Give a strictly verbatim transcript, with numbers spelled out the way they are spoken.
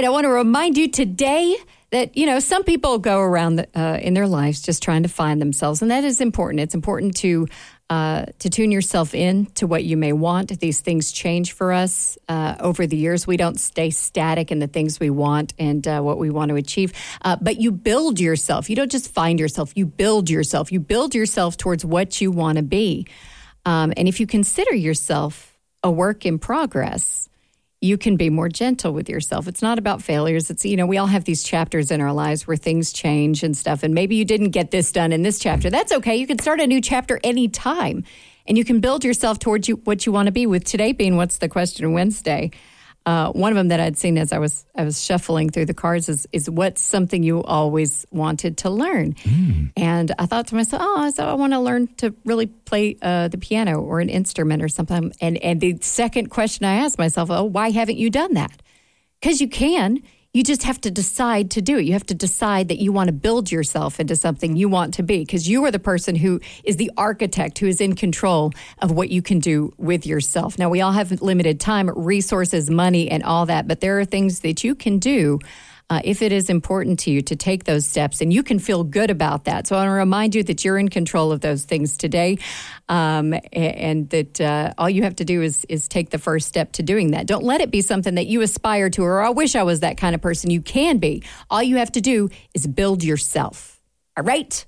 right, I want to remind you today that, you know, some people go around the, uh, in their lives just trying to find themselves, and that is important. It's important to uh, to tune yourself in to what you may want. These things change for us uh, over the years. We don't stay static in the things we want and uh, what we want to achieve, uh, but you build yourself. You don't just find yourself. You build yourself. You build yourself towards what you want to be. Um, and if you consider yourself a work in progress, you can be more gentle with yourself. It's not about failures. It's, you know, we all have these chapters in our lives where things change and stuff. And maybe you didn't get this done in this chapter. That's okay. You can start a new chapter anytime. And you can build yourself towards you, what you want to be, with today being What's the Question Wednesday. Uh, one of them that I'd seen as I was I was shuffling through the cards is, is what's something you always wanted to learn? Mm. And I thought to myself, oh, so I want to learn to really play uh, the piano or an instrument or something. And, and the second question I asked myself, oh, why haven't you done that? Because you can. You just have to decide to do it. You have to decide that you want to build yourself into something you want to be, because you are the person who is the architect, who is in control of what you can do with yourself. Now, we all have limited time, resources, money, and all that, but there are things that you can do uh, if it is important to you to take those steps, and you can feel good about that. So I want to remind you that you're in control of those things today, um, and that uh, all you have to do is is take the first step to doing that. Don't let it be something that you aspire to, or I wish I was that kind of person. You can be. All you have to do is build yourself. All right?